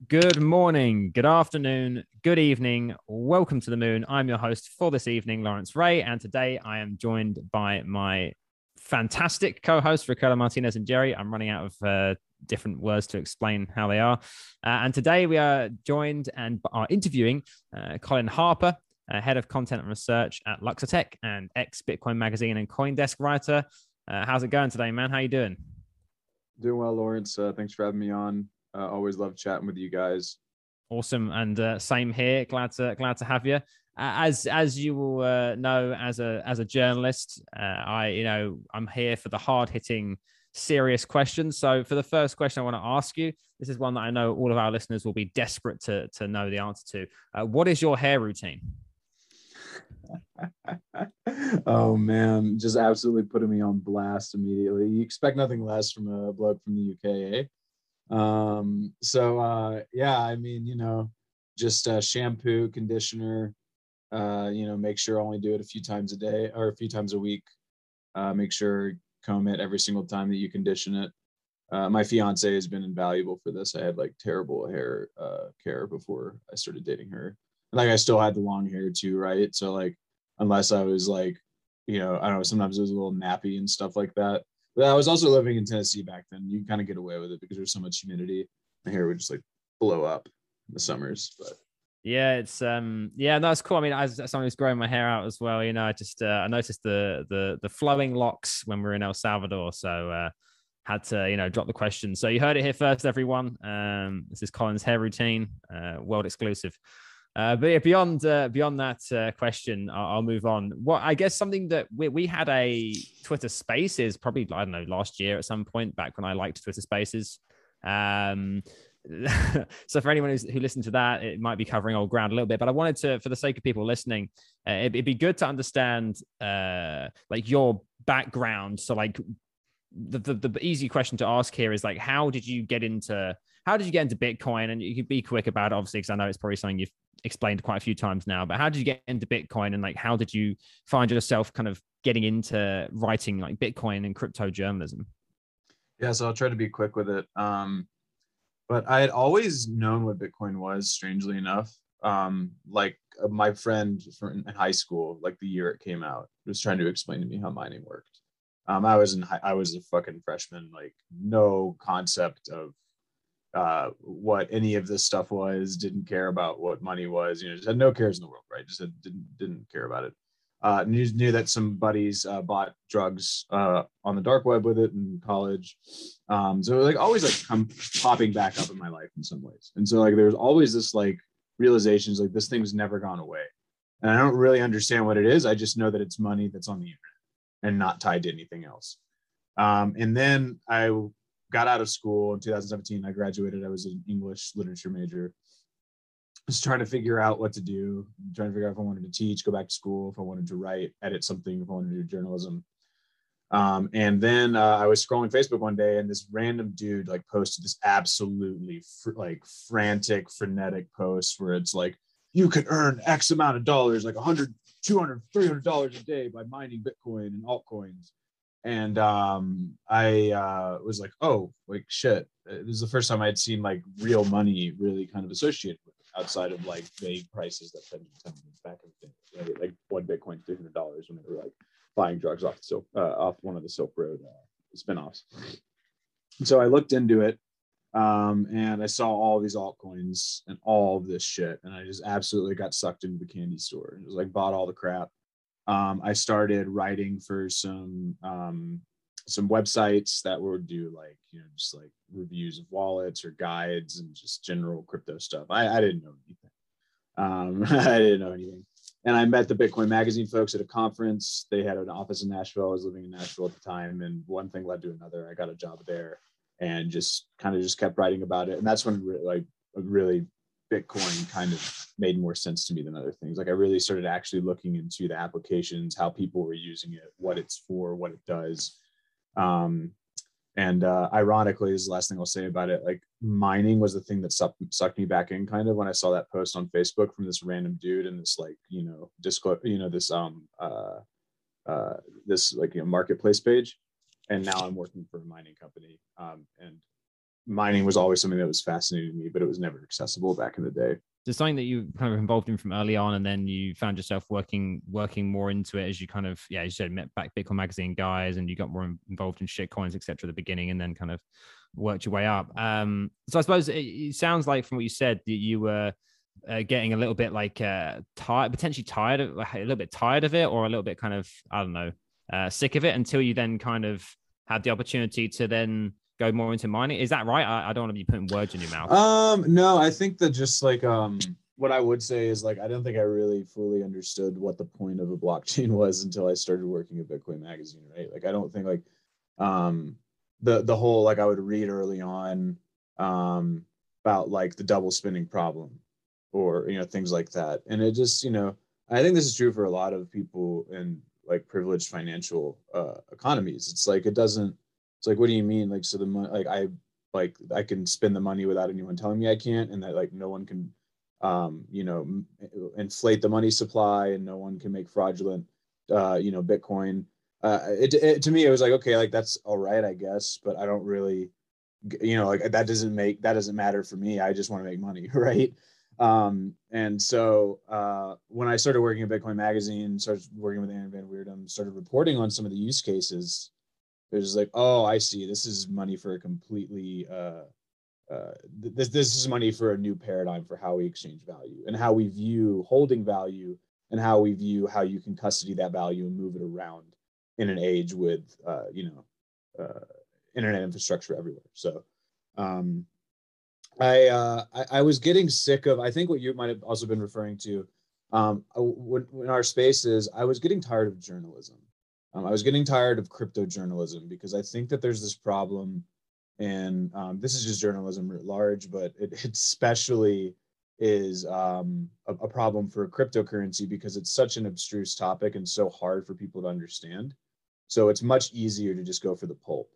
Good morning, good afternoon, good evening. Welcome to the moon. I'm your host for this evening, Lawrence Ray, and today I am joined by my fantastic co-host, Ricardo Martinez and Jerry. I'm running out of different words to explain how they are. And today we are joined and are interviewing Colin Harper, head of content and research at Luxotech and ex-Bitcoin magazine and CoinDesk writer. How's it going today, man? How you doing? Doing well, Lawrence. Thanks for having me on. Always love chatting with you guys. Awesome, and same here. Glad to have you. As you will know, as a journalist, I'm here for the hard hitting, serious questions. So for the first question, I want to ask you. This is one that I know all of our listeners will be desperate to know the answer to. What is your hair routine? Oh man, just absolutely putting me on blast immediately. You expect nothing less from a bloke from the UK, eh? Yeah, I mean, just shampoo, conditioner, make sure I only do it a few times a day or a few times a week. Make sure comb it every single time that you condition it. My fiance has been invaluable for this. I had like terrible hair care before I started dating her. And like I still had the long hair too, right? So like unless I was like, I don't know, sometimes it was a little nappy and stuff like that. But I was also living in Tennessee back then. You kind of get away with it because there's so much humidity. My hair would just like blow up in the summers. But Yeah, it's yeah, no, it's cool. I mean, as someone who's growing my hair out as well, I noticed the flowing locks when we are in El Salvador, so had to drop the question. So you heard it here first, everyone. This is Colin's hair routine, world exclusive. But yeah, beyond that question, I'll move on. What I guess something that we had a Twitter Spaces probably, I don't know, last year at some point back when I liked Twitter Spaces. Um, so for anyone who listened to that, it might be covering old ground a little bit, but I wanted to, for the sake of people listening, it'd be good to understand like your background. So like the easy question to ask here is like, how did you get into Bitcoin? And you could be quick about it, obviously, because I know it's probably something you've explained quite a few times now, but how did you get into Bitcoin, and like how did you find yourself kind of getting into writing like Bitcoin and crypto journalism? yeah, so I'll try to be quick with it. But I had always known what Bitcoin was, strangely enough. My friend in high school, like the year it came out, was trying to explain to me how mining worked. I was a fucking freshman, like no concept of what any of this stuff was. Didn't care about what money was. Just had no cares in the world, right? Just didn't care about it. Knew that some buddies bought drugs on the dark web with it in college. So like always like come popping back up in my life in some ways. And so like there's always this like realizations like this thing's never gone away. And I don't really understand what it is. I just know that it's money that's on the internet and not tied to anything else. And then I got out of school in 2017. I graduated. I was an English literature major. Was trying to figure out what to do, trying to figure out if I wanted to teach, go back to school, if I wanted to write, edit something, if I wanted to do journalism. And then I was scrolling Facebook one day, and this random dude like posted this absolutely frantic, frenetic post where it's like, you can earn X amount of dollars, like 100, 200, $300 a day by mining Bitcoin and altcoins. And I was like, oh, like shit. This is the first time I had seen like real money really kind of associated with it, outside of like vague prices that tended to back in the day. Right? Like one Bitcoin, $300 when they were like buying drugs off one of the Silk Road spinoffs. And so I looked into it, and I saw all these altcoins and all of this shit, and I just absolutely got sucked into the candy store. It was like bought all the crap. I started writing for some websites that would do like just like reviews of wallets or guides and just general crypto stuff. I didn't know anything. I didn't know anything. And I met the Bitcoin Magazine folks at a conference. They had an office in Nashville. I was living in Nashville at the time, and one thing led to another. I got a job there, and just kind of just kept writing about it. And that's when really Bitcoin kind of made more sense to me than other things. Like I really started actually looking into the applications, how people were using it, what it's for, what it does. And ironically, is the last thing I'll say about it. Like mining was the thing that sucked me back in kind of when I saw that post on Facebook from this random dude and this like, this like, marketplace page. And now I'm working for a mining company. And mining was always something that was fascinating to me, but it was never accessible back in the day. There's something that you kind of involved in from early on, and then you found yourself working more into it as you kind of, yeah, as you said, met back Bitcoin magazine guys, and you got more involved in shit coins, etc. at the beginning, and then kind of worked your way up. So I suppose it sounds like from what you said that you were getting a little bit like tired, potentially tired of, a little bit tired of it, or a little bit kind of, I don't know, sick of it, until you then kind of had the opportunity to then go more into mining. Is that right? I don't want to be putting words in your mouth. No, I think that just like what I would say is like I don't think I really fully understood what the point of a blockchain was until I started working at Bitcoin Magazine, right? Like I don't think like the whole, like I would read early on about like the double spinning problem, or things like that. And it just, I think this is true for a lot of people in like privileged financial economies. It's like it's like, what do you mean? Like, so the money, I can spend the money without anyone telling me I can't, and that like no one can, inflate the money supply, and no one can make fraudulent, Bitcoin. To me, it was like, okay, like that's all right, I guess, but I don't really, like that doesn't matter for me. I just want to make money, right? And so when I started working at Bitcoin Magazine, started working with Aaron Van Weerdum, started reporting on some of the use cases. It was like, oh, I see. This is money for a completely this is money for a new paradigm for how we exchange value and how we view holding value, and how we view how you can custody that value and move it around in an age with internet infrastructure everywhere. So I was getting sick of, I think what you might have also been referring to when our spaces, I was getting tired of journalism. I was getting tired of crypto journalism, because I think that there's this problem, and this is just journalism writ large, but it especially is a problem for cryptocurrency, because it's such an abstruse topic and so hard for people to understand. So it's much easier to just go for the pulp.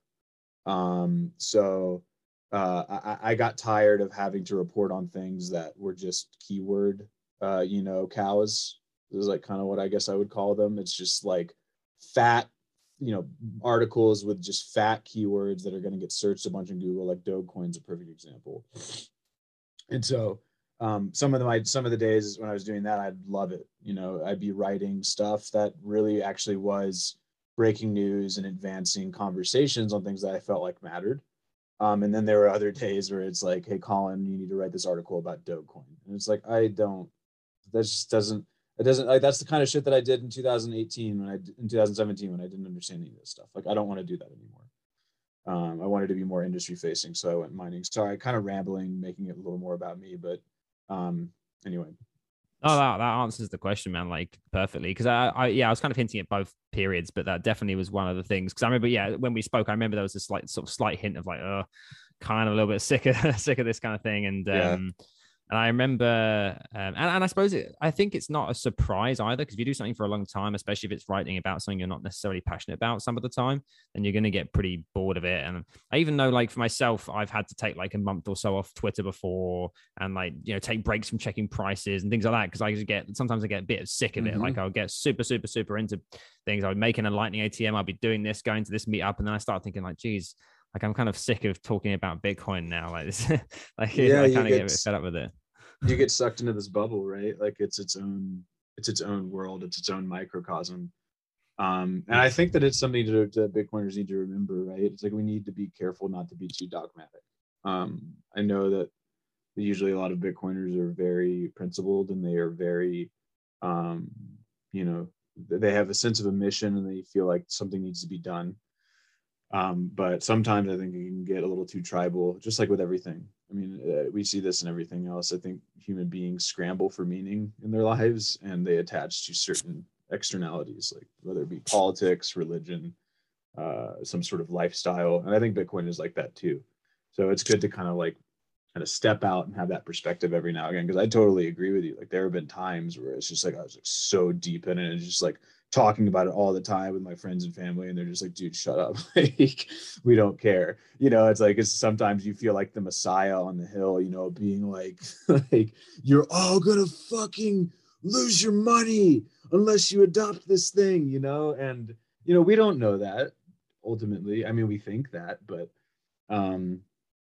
I got tired of having to report on things that were just keyword, cows. This is like kind of what I guess I would call them. It's just like fat, articles with just fat keywords that are going to get searched a bunch in Google. Like Dogecoin's a perfect example. And so some of the days when I was doing that, I'd love it. I'd be writing stuff that really actually was breaking news and advancing conversations on things that I felt like mattered. And then there were other days where it's like, hey, Colin, you need to write this article about Dogecoin. And it's like, that just doesn't, it doesn't, like, that's the kind of shit that I did in 2018 in 2017, when I didn't understand any of this stuff. Like, I don't want to do that anymore. I wanted to be more industry facing. So I went mining. Sorry, kind of rambling, making it a little more about me, but anyway. Oh, that answers the question, man, like perfectly. Because I was kind of hinting at both periods, but that definitely was one of the things. Because I remember, when we spoke, I remember there was a slight hint of like, kind of a little bit sick of this kind of thing. And I remember, and I suppose I think it's not a surprise either, because if you do something for a long time, especially if it's writing about something you're not necessarily passionate about some of the time, then you're going to get pretty bored of it. And I even know, like for myself, I've had to take like a month or so off Twitter before, and like, take breaks from checking prices and things like that, because sometimes I get a bit sick of it. Like I'll get super, super, super into things. I'll be making a Lightning ATM, I'll be doing this, going to this meetup, and then I start thinking like, geez, like I'm kind of sick of talking about Bitcoin now. Like this, like I kind of get a bit fed up with it. You get sucked into this bubble, right? Like it's its own world, it's its own microcosm. And I think that it's something that Bitcoiners need to remember, right? It's like we need to be careful not to be too dogmatic. I know that usually a lot of Bitcoiners are very principled, and they are very, they have a sense of a mission, and they feel like something needs to be done. But sometimes I think it can get a little too tribal, just like with everything. I mean, we see this in everything else. I think human beings scramble for meaning in their lives, and they attach to certain externalities, like whether it be politics, religion, some sort of lifestyle. And I think Bitcoin is like that too. So it's good to kind of step out and have that perspective every now and again, because I totally agree with you. Like there have been times where it's just like I was like so deep in it, and it's just like talking about it all the time with my friends and family, and they're just like, dude, shut up. Like, we don't care. It's like, it's sometimes you feel like the Messiah on the hill, being like, like, you're all gonna fucking lose your money unless you adopt this thing, and we don't know that ultimately. I mean, we think that, but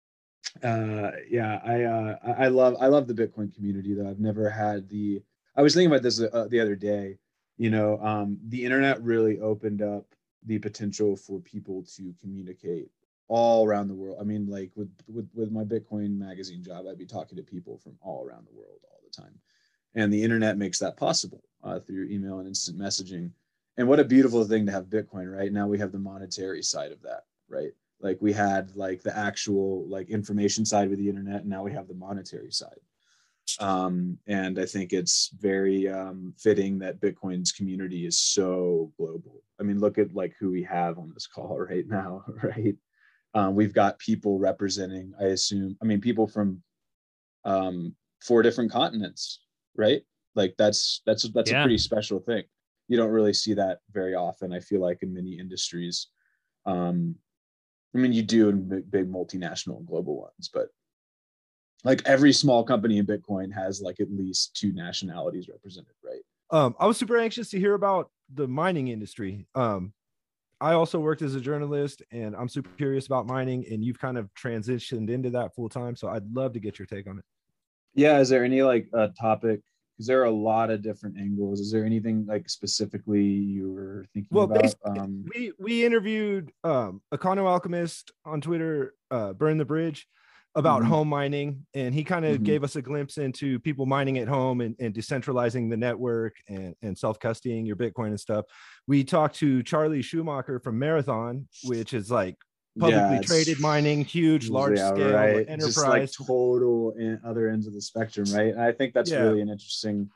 Yeah, I love the Bitcoin community though. I've never had I was thinking about this the other day. The internet really opened up the potential for people to communicate all around the world. I mean, like with my Bitcoin magazine job, I'd be talking to people from all around the world all the time, and the internet makes that possible through email and instant messaging. And what a beautiful thing to have Bitcoin. Right now, we have the monetary side of that, right? Like we had like the actual like information side with the internet, and now we have the monetary side. And I think it's very fitting that Bitcoin's community is so global. I mean, look at like who we have on this call right now, right? We've got people representing, I mean, people from 4 different continents, right? Like that's a Yeah. pretty special thing. You don't really see that very often, I feel like, in many industries. Um, I mean, you do in big multinational and global ones, but like every small company in Bitcoin has like at least 2 nationalities represented, right? I was super anxious to hear about the mining industry. I also worked as a journalist, and I'm super curious about mining, and you've kind of transitioned into that full time. So I'd love to get your take on it. Yeah. Is there any like topic? Because there are a lot of different angles. Is there anything like specifically you were thinking Well, about? we interviewed Econo Alchemist on Twitter, Burn the Bridge, about home mining, and he kind of gave us a glimpse into people mining at home and decentralizing the network and self-custodying your Bitcoin and stuff. We talked to Charlie Schumacher from Marathon, which is like publicly traded mining, huge, large scale right. enterprise. Just like total other ends of the spectrum, right? And I think that's really an interesting.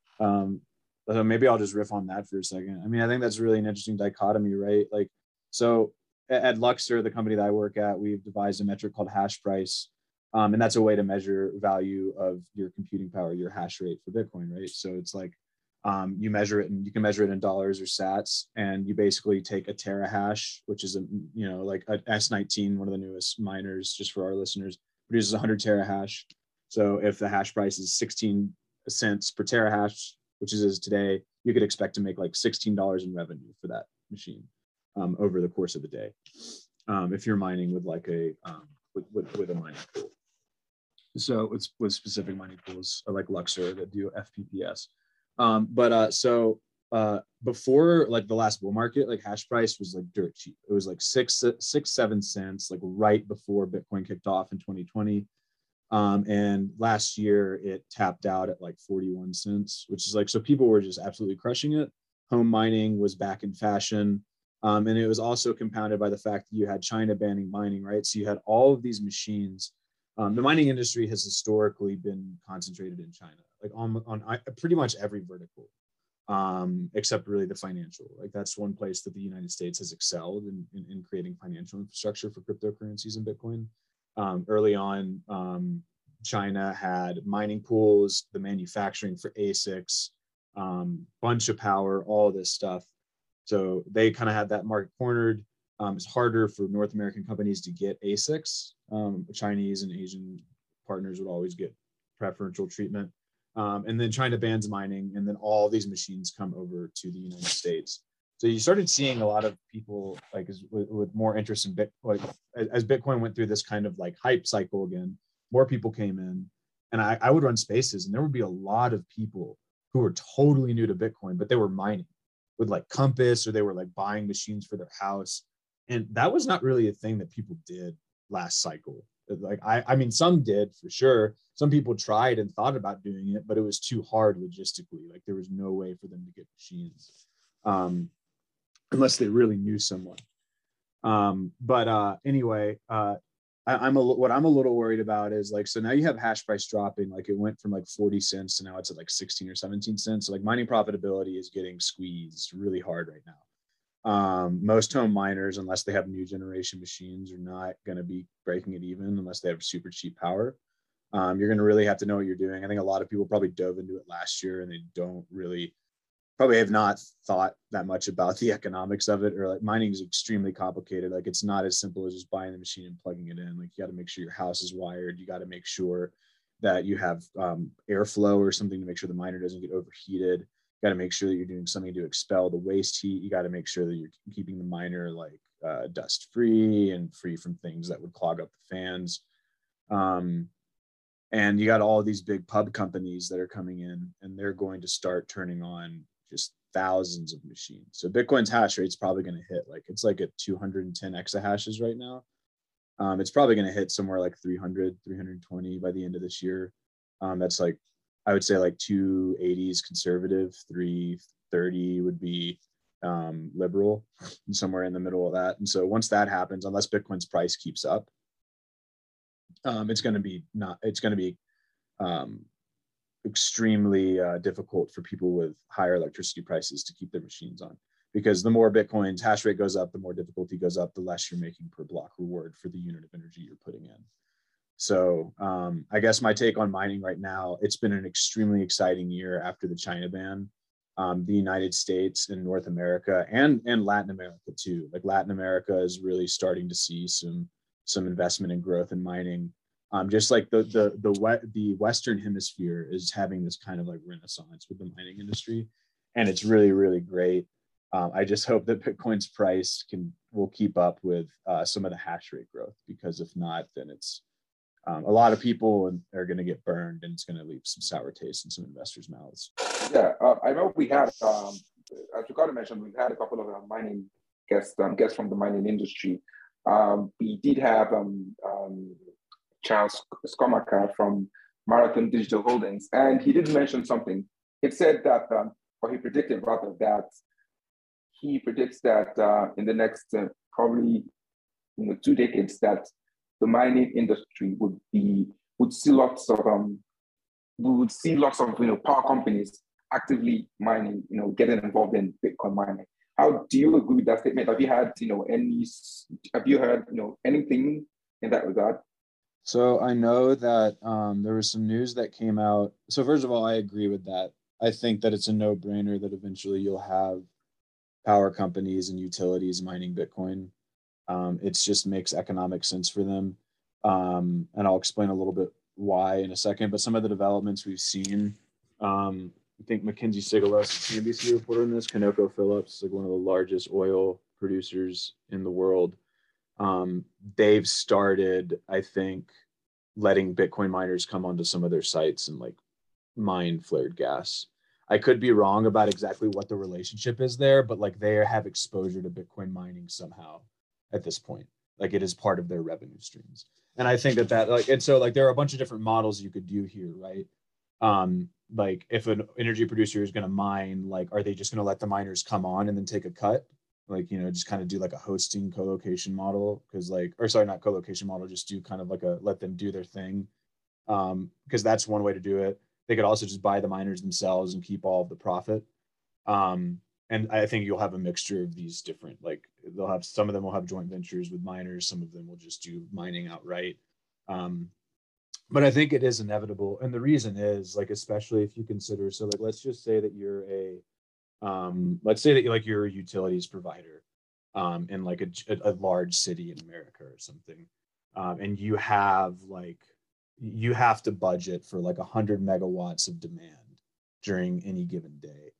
Maybe I'll just riff on that for a second. I mean, I think that's really an interesting dichotomy, right? Like, so at Luxor, the company that I work at, we've devised a metric called hash price. And that's a way to measure value of your computing power, your hash rate for Bitcoin, right? So it's like you measure it, and you can measure it in dollars or sats, and you basically take a terahash, which is like a S19, one of the newest miners, just for our listeners, produces 100 terahash. So if the hash price is 16 cents per terahash, which is today, you could expect to make like $16 in revenue for that machine over the course of the day, if you're mining with like a with a mining pool. So it's with specific mining pools like Luxor that do FPPS. Before like the last bull market, like hash price was like dirt cheap. It was like 7 cents, like right before Bitcoin kicked off in 2020. And last year it tapped out at like 41 cents, which is like, so people were just absolutely crushing it. Home mining was back in fashion. And it was also compounded by the fact that you had China banning mining, right? So you had all of these machines. The mining industry has historically been concentrated in China, like on pretty much every vertical, except really the financial. Like that's one place that the United States has excelled in creating financial infrastructure for cryptocurrencies and Bitcoin. Early on, China had mining pools, the manufacturing for ASICs, bunch of power, all of this stuff. So they kind of had that market cornered. It's harder for North American companies to get ASICs. Chinese and Asian partners would always get preferential treatment. And then China bans mining, and then all these machines come over to the United States. So you started seeing a lot of people like with more interest in Bitcoin. Like, as Bitcoin went through this kind of like hype cycle again, more people came in, and I would run spaces, and there would be a lot of people who were totally new to Bitcoin, but they were mining with like Compass, or they were like buying machines for their house. And that was not really a thing that people did last cycle. Like, I mean, some did for sure. Some people tried and thought about doing it, but it was too hard logistically. Like there was no way for them to get machines, unless they really knew someone. Anyway, what I'm a little worried about is like, so now you have hash price dropping, like it went from like 40 cents to now it's at like 16 or 17 cents. So like mining profitability is getting squeezed really hard right now. Most home miners, unless they have new generation machines, are not going to be breaking it even unless they have super cheap power. You're going to really have to know what you're doing. I think a lot of people probably dove into it last year, and they don't really, probably have not thought that much about the economics of it. Or like mining is extremely complicated. Like it's not as simple as just buying the machine and plugging it in. Like you got to make sure your house is wired. You got to make sure that you have airflow or something to make sure the miner doesn't get overheated. Got to make sure that you're doing something to expel the waste heat. You got to make sure that you're keeping the miner like dust free and free from things that would clog up the fans. And you got all these big pub companies that are coming in, and they're going to start turning on just thousands of machines. So Bitcoin's hash rate is probably going to hit it's like at 210 exahashes right now. It's probably going to hit somewhere like 300, 320 by the end of this year. That's like, I would say like 280 is conservative, 330 would be liberal, and somewhere in the middle of that. And so once that happens, unless Bitcoin's price keeps up, it's going to be extremely difficult for people with higher electricity prices to keep their machines on, because the more Bitcoin's hash rate goes up, the more difficulty goes up, the less you're making per block reward for the unit of energy you're putting in. So I guess my take on mining right now, it's been an extremely exciting year after the China ban. The United States and North America and Latin America too. Like Latin America is really starting to see some investment and growth in mining. Just like the Western Hemisphere is having this kind of like renaissance with the mining industry, and it's really, really great. I just hope that Bitcoin's price will keep up with some of the hash rate growth, because if not, then it's a lot of people are going to get burned, and it's going to leave some sour taste in some investors' mouths. Yeah, I know we had, as Ricardo mentioned, we've had a couple of mining guests from the mining industry. We did have Charles Schumacher from Marathon Digital Holdings, and he did mention something. He said that, or he predicted rather, that he predicts that in the next probably 2 decades, that the mining industry would see lots of power companies actively mining, getting involved in Bitcoin mining. How do you agree with that statement? Have you had heard anything in that regard? So I know that there was some news that came out. So first of all, I agree with that. I think that it's a no-brainer that eventually you'll have power companies and utilities mining Bitcoin. It just makes economic sense for them. And I'll explain a little bit why in a second, but some of the developments we've seen, I think Mackenzie Sigalos, CNBC reporter on this, ConocoPhillips, like one of the largest oil producers in the world. They've started, I think, letting Bitcoin miners come onto some of their sites and like mine flared gas. I could be wrong about exactly what the relationship is there, but like they have exposure to Bitcoin mining somehow at this point. Like it is part of their revenue streams. And I think that like, and so like there are a bunch of different models you could do here, right? Like if an energy producer is going to mine, like, are they just going to let the miners come on and then take a cut? Like, just kind of do like a hosting co-location model, because like, or sorry, not co-location model, just do kind of like let them do their thing. Because that's one way to do it. They could also just buy the miners themselves and keep all of the profit. And I think you'll have a mixture of these different, like some of them will have joint ventures with miners. Some of them will just do mining outright. But I think it is inevitable. And the reason is like, especially if you consider, so like, let's just say that you're you're a utilities provider in like a large city in America or something. And you have to budget for like 100 megawatts of demand during any given day.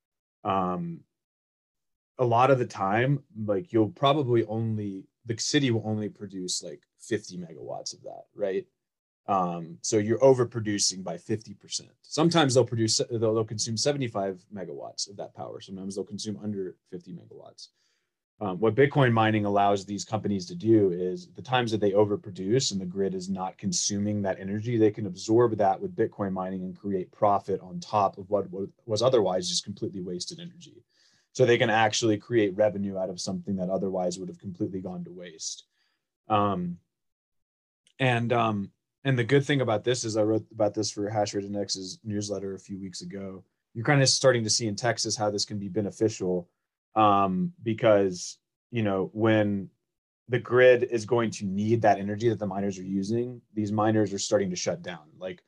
A lot of the time, like the city will only produce like 50 megawatts of that, right? So you're overproducing by 50%. Sometimes they'll consume 75 megawatts of that power. Sometimes they'll consume under 50 megawatts. What Bitcoin mining allows these companies to do is the times that they overproduce and the grid is not consuming that energy, they can absorb that with Bitcoin mining and create profit on top of what was otherwise just completely wasted energy. So they can actually create revenue out of something that otherwise would have completely gone to waste. And the good thing about this is I wrote about this for Hash Rate Index's newsletter a few weeks ago. You're kind of starting to see in Texas how this can be beneficial, because, when the grid is going to need that energy that the miners are using, these miners are starting to shut down. Like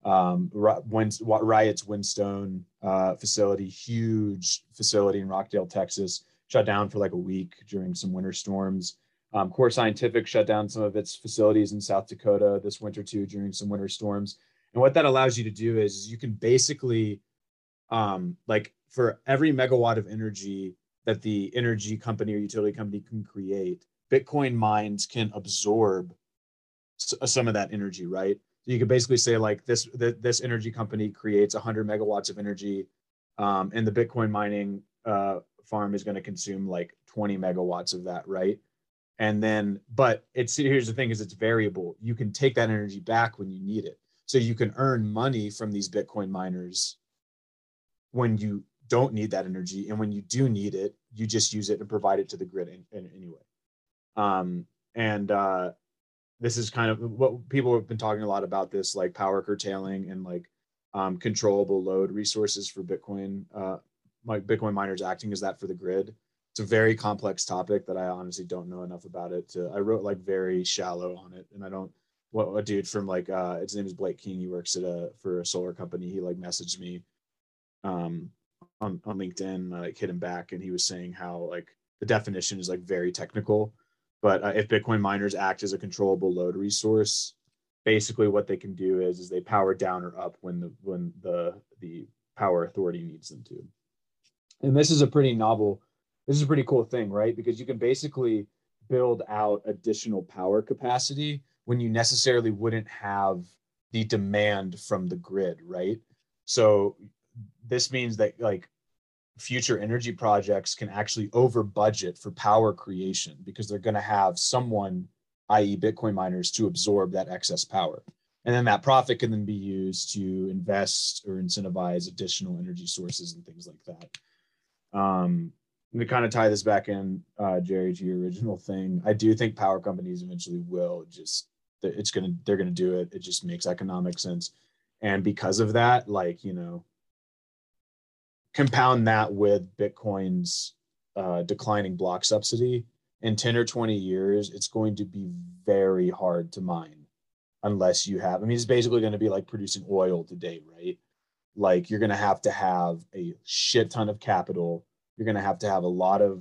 Riot's Windstone facility, huge facility in Rockdale, Texas, shut down for like a week during some winter storms. Core Scientific shut down some of its facilities in South Dakota this winter too during some winter storms. And what that allows you to do is you can basically, like for every megawatt of energy that the energy company or utility company can create, Bitcoin mines can absorb some of that energy, right? So you could basically say like this energy company creates 100 megawatts of energy, and the Bitcoin mining farm is going to consume like 20 megawatts of that, right? And then, but here's the thing: is it's variable. You can take that energy back when you need it, so you can earn money from these Bitcoin miners when you don't need that energy, and when you do need it, you just use it and provide it to the grid anyway. This is kind of what people have been talking a lot about, this like power curtailing and like controllable load resources for Bitcoin, like Bitcoin miners acting as that for the grid. It's a very complex topic that I honestly don't know enough about it. I wrote like very shallow on it, and I don't. What a dude from like his name is Blake King. He works at for a solar company. He like messaged me on LinkedIn. And I like hit him back, and he was saying how like the definition is like very technical, but if Bitcoin miners act as a controllable load resource, basically what they can do is they power down or up when the power authority needs them to. And this is a pretty cool thing, right? Because you can basically build out additional power capacity when you necessarily wouldn't have the demand from the grid, right? So this means that like future energy projects can actually over budget for power creation because they're going to have someone, i.e. Bitcoin miners, to absorb that excess power. And then that profit can then be used to invest or incentivize additional energy sources and things like that. To kind of tie this back in, Jerry, to your original thing, I do think power companies eventually will they're going to do it. It just makes economic sense. And because of that, like, you know, compound that with Bitcoin's declining block subsidy, in 10 or 20 years, it's going to be very hard to mine unless you have, I mean, it's basically going to be like producing oil today, right? Like you're going to have a shit ton of capital. You're going to have a lot of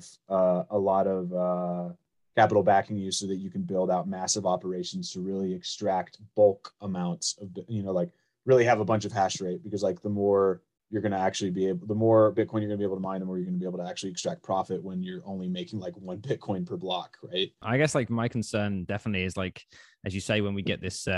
capital backing you so that you can build out massive operations to really extract bulk amounts of, you know, like really have a bunch of hash rate, because like the more you're going to actually the more Bitcoin you're going to be able to mine, the more you're going to be able to actually extract profit when you're only making like 1 Bitcoin per block, right? I guess like my concern definitely is like, as you say, when we get this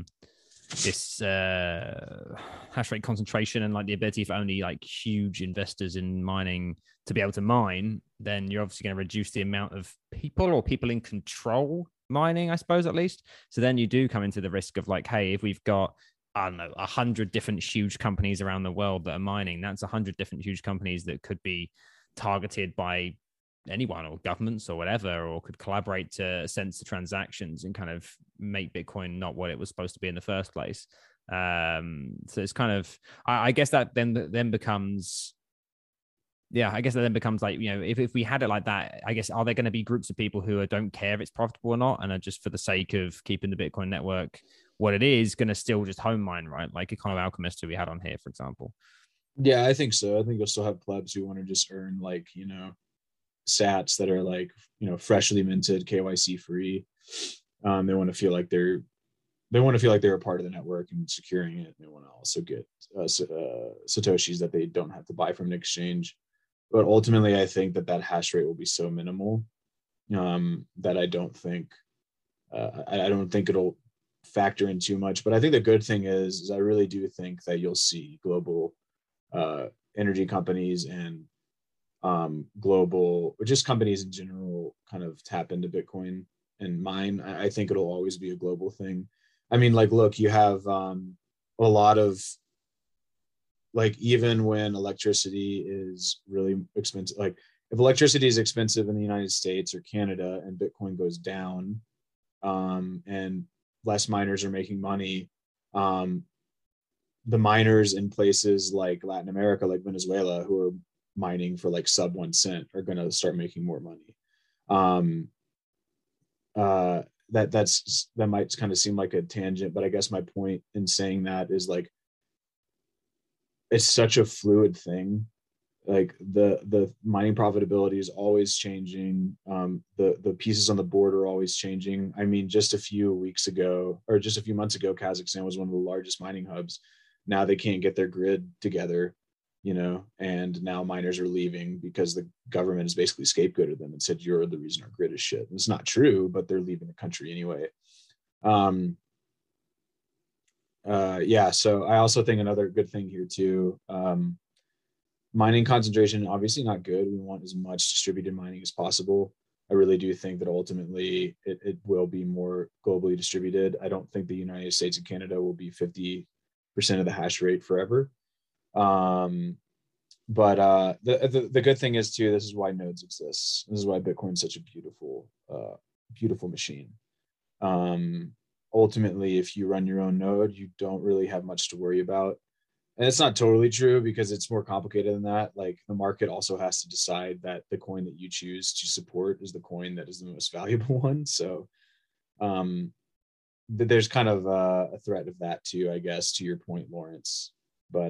hash rate concentration and like the ability for only like huge investors in mining to be able to mine, then you're obviously going to reduce the amount of people in control mining, I suppose, at least. So then you do come into the risk of like, hey, if we've got, I don't know, 100 different huge companies around the world that are mining, that's 100 different huge companies that could be targeted by anyone or governments or whatever, or could collaborate to censor transactions and kind of make Bitcoin not what it was supposed to be in the first place. So it's kind of, I guess that then becomes, I guess that then becomes like, you know, if we had it like that, I guess, are there going to be groups of people who don't care if it's profitable or not, and are just for the sake of keeping the Bitcoin network what it is, going to still just home mine, right? Like Econo Alchemist, who we had on here, for example. Yeah, I think so. I think you'll still have plebs who want to just earn like, you know, sats that are like, you know, freshly minted, KYC free. They want to feel like they're a part of the network and securing it. They want to also get satoshis that they don't have to buy from an exchange. But ultimately, I think that hash rate will be so minimal that I don't think it'll factor in too much. But I think the good thing is I really do think that you'll see global energy companies and global, or just companies in general, kind of tap into Bitcoin and mine. I think it'll always be a global thing. I mean, like, look, you have a lot of, like, even when electricity is really expensive, like if electricity is expensive in the United States or Canada and Bitcoin goes down, and less miners are making money, the miners in places like Latin America, like Venezuela, who are mining for like sub 1 cent, are going to start making more money. That might kind of seem like a tangent, but I guess my point in saying that is like, it's such a fluid thing. Like the mining profitability is always changing. The pieces on the board are always changing. I mean, just a few months ago, Kazakhstan was one of the largest mining hubs. Now they can't get their grid together, you know, and now miners are leaving because the government has basically scapegoated them and said, you're the reason our grid is shit. And it's not true, but they're leaving the country anyway. Um, yeah, so I also think another good thing here too, mining concentration, obviously not good. We want as much distributed mining as possible. I really do think that ultimately it will be more globally distributed. I don't think the United States and Canada will be 50% of the hash rate forever. But the good thing is too, this is why nodes exist. This is why Bitcoin's such a beautiful machine. Ultimately, if you run your own node, you don't really have much to worry about. And it's not totally true because it's more complicated than that. Like the market also has to decide that the coin that you choose to support is the coin that is the most valuable one. So there's kind of a threat of that too, I guess, to your point, Lawrence. But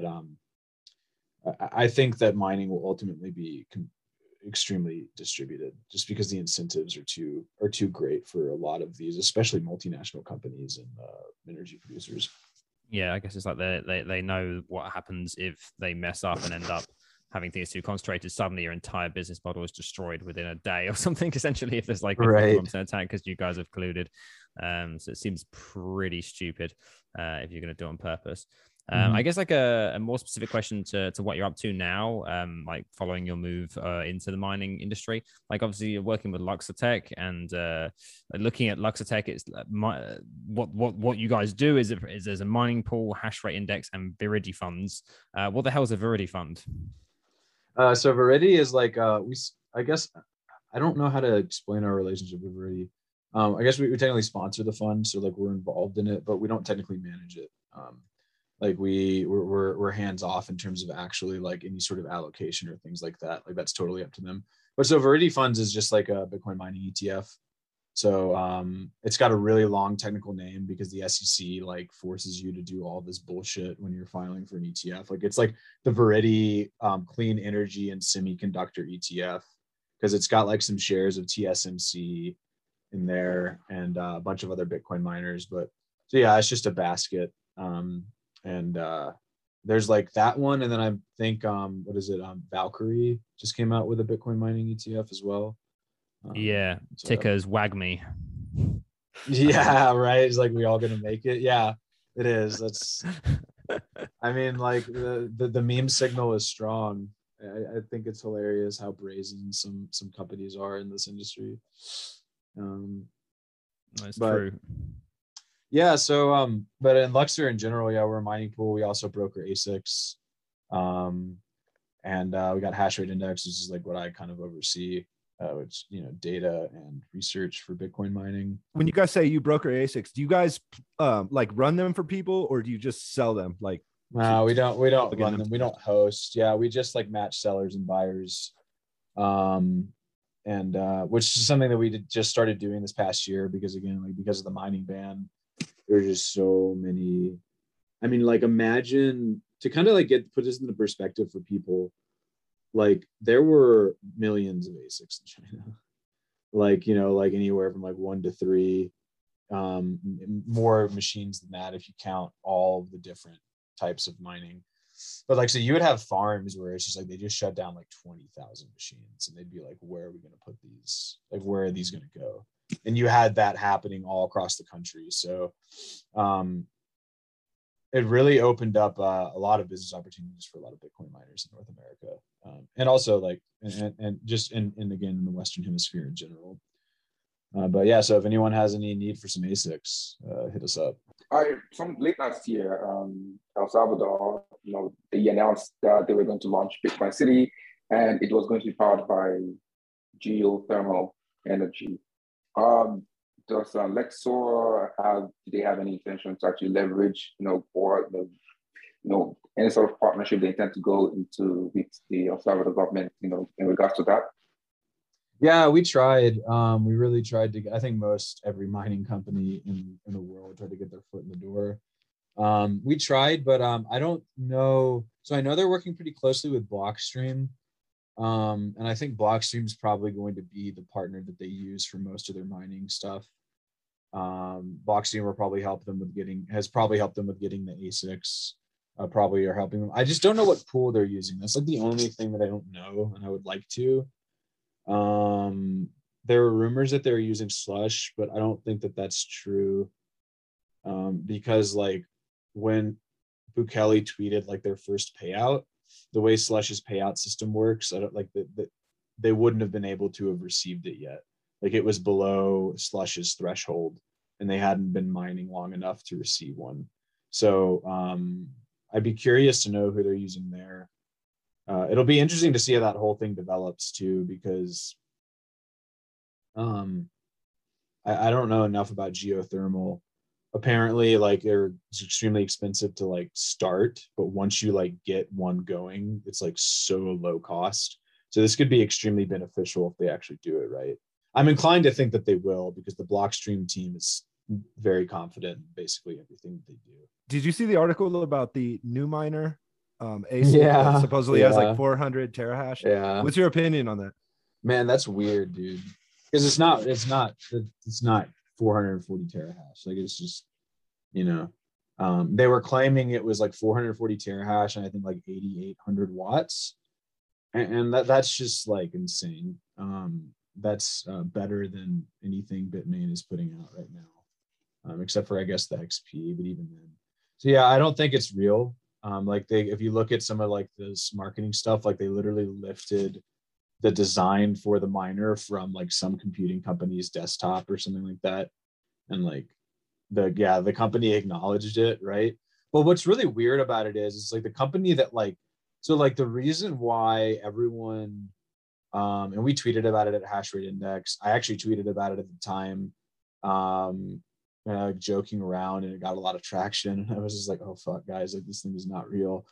I think that mining will ultimately be extremely distributed just because the incentives are too great for a lot of these, especially multinational companies and energy producers. Yeah, I guess it's like they know what happens if they mess up and end up having things too concentrated. Suddenly your entire business model is destroyed within a day or something, essentially, if there's like a 51% attack because you guys have colluded. So it seems pretty stupid if you're going to do it on purpose. I guess like a more specific question to what you're up to now, like following your move into the mining industry. Like obviously you're working with Luxotech and looking at Luxotech, it's what you guys do is there's a mining pool, hash rate index, and Viridi funds. What the hell is a Viridi fund? So Viridi is like I guess I don't know how to explain our relationship with Viridi. I guess we technically sponsor the fund, so like we're involved in it, but we don't technically manage it. Like we're hands off in terms of actually like any sort of allocation or things like that. Like that's totally up to them. But so Viridi Funds is just like a Bitcoin mining ETF. So it's got a really long technical name because the SEC like forces you to do all this bullshit when you're filing for an ETF. Like it's like the Viridi Clean Energy and Semiconductor ETF because it's got like some shares of TSMC in there and a bunch of other Bitcoin miners. But so yeah, it's just a basket. And there's like that one, and then I think what is it? Valkyrie just came out with a Bitcoin mining ETF as well. Yeah, so tickers WAGMI. Yeah, right. It's like we all gonna make it. Yeah, it is. That's. I mean, like the meme signal is strong. I think it's hilarious how brazen some companies are in this industry. That's true. Yeah, so but in Luxor in general, yeah, we're a mining pool. We also broker ASICs. And we got hash rate index, which is like what I kind of oversee, which data and research for Bitcoin mining. When you guys say you broker ASICs, do you guys like run them for people or do you just sell them? Like no, we don't run them. We don't host. Yeah, we just like match sellers and buyers. And which is something that we just started doing this past year because again, like because of the mining ban. There's just so many. I mean, like imagine to kind of like put this into perspective for people. Like there were millions of ASICs in China, like like anywhere from like 1 to 3, more machines than that if you count all the different types of mining. But like so, you would have farms where it's just like they just shut down like 20,000 machines, and they'd be like, "Where are we going to put these? Like, where are these going to go?" And you had that happening all across the country. So it really opened up a lot of business opportunities for a lot of Bitcoin miners in North America. And also like, and just in again, in the Western hemisphere in general. But yeah, so if anyone has any need for some ASICs, hit us up. Some late last year, El Salvador, they announced that they were going to launch Bitcoin City and it was going to be powered by geothermal energy. Does Lexor do they have any intention to actually leverage, or any sort of partnership they intend to go into with the El Salvador government, in regards to that? Yeah, we tried. We really tried to. I think most every mining company in the world tried to get their foot in the door. We tried, but I don't know. So I know they're working pretty closely with Blockstream. And I think Blockstream is probably going to be the partner that they use for most of their mining stuff. Blockstream will probably has probably helped them with getting the ASICs. Probably are helping them. I just don't know what pool they're using. That's like the only thing that I don't know, and I would like to. There were rumors that they were using Slush, but I don't think that that's true. because like when Bukele tweeted like their first payout, the way Slush's payout system works, I don't like that they wouldn't have been able to have received it yet. Like it was below Slush's threshold, and they hadn't been mining long enough to receive one. So I'd be curious to know who they're using there. It'll be interesting to see how that whole thing develops too, because I don't know enough about geothermal. Apparently, like it's extremely expensive to like start, but once you like get one going, it's like so low cost. So this could be extremely beneficial if they actually do it right. I'm inclined to think that they will, because the Blockstream team is very confident in basically everything that they do. Did you see the article about the new miner ASIC that supposedly has like 400 terahash? Yeah. What's your opinion on that? Man, that's weird, dude. Because it's not 440 terahash. Like it's just, they were claiming it was like 440 terahash and I think like 8,800 watts. And that's just like insane. That's better than anything Bitmain is putting out right now, except for I guess the XP, but even then. So yeah, I don't think it's real. If you look at some of like this marketing stuff, like they literally lifted the design for the miner from like some computing company's desktop or something like that, and like the company acknowledged it, right? But what's really weird about it is it's like the company that like, so like the reason why everyone and we tweeted about it at Hash Rate Index. I actually tweeted about it at the time, joking around, and it got a lot of traction. And I was just like, "Oh fuck, guys! Like this thing is not real."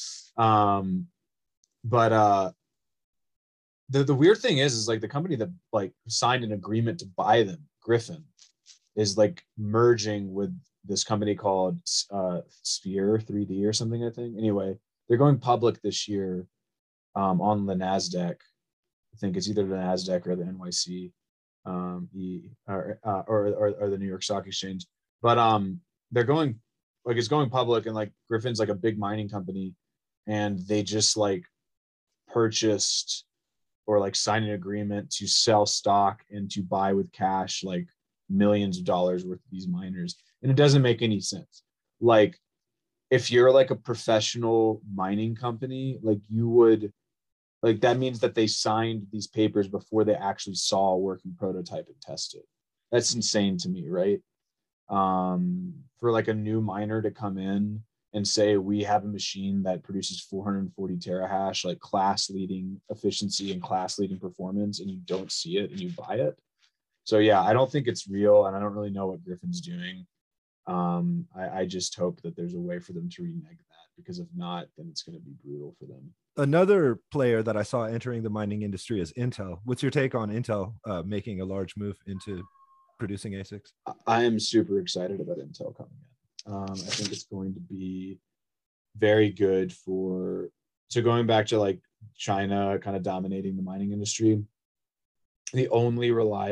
The weird thing is like the company that like signed an agreement to buy them, Griffin, is like merging with this company called Sphere 3D or something. I think. Anyway, they're going public this year on the Nasdaq. I think it's either the Nasdaq or the NYC, or the New York Stock Exchange. But they're going like it's going public, and like Griffin's like a big mining company, and they just like purchased or like signed an agreement to sell stock and to buy with cash like millions of dollars worth of these miners, and it doesn't make any sense. Like if you're like a professional mining company, like you would. Like that means that they signed these papers before they actually saw a working prototype and tested. That's insane to me, right? For like a new miner to come in and say we have a machine that produces 440 terahash, like class leading efficiency and class leading performance, and you don't see it and you buy it. So yeah, I don't think it's real, and I don't really know what Griffin's doing. I just hope that there's a way for them to renege that, because if not, then it's going to be brutal for them. Another player that I saw entering the mining industry is Intel. What's your take on Intel making a large move into producing ASICs? I am super excited about Intel coming in. I think it's going to be very good so going back to like China kind of dominating the mining industry, the only